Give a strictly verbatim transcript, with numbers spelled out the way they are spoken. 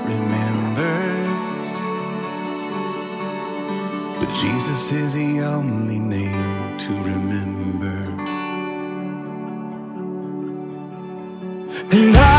remembers, but Jesus is the only name to remember. And I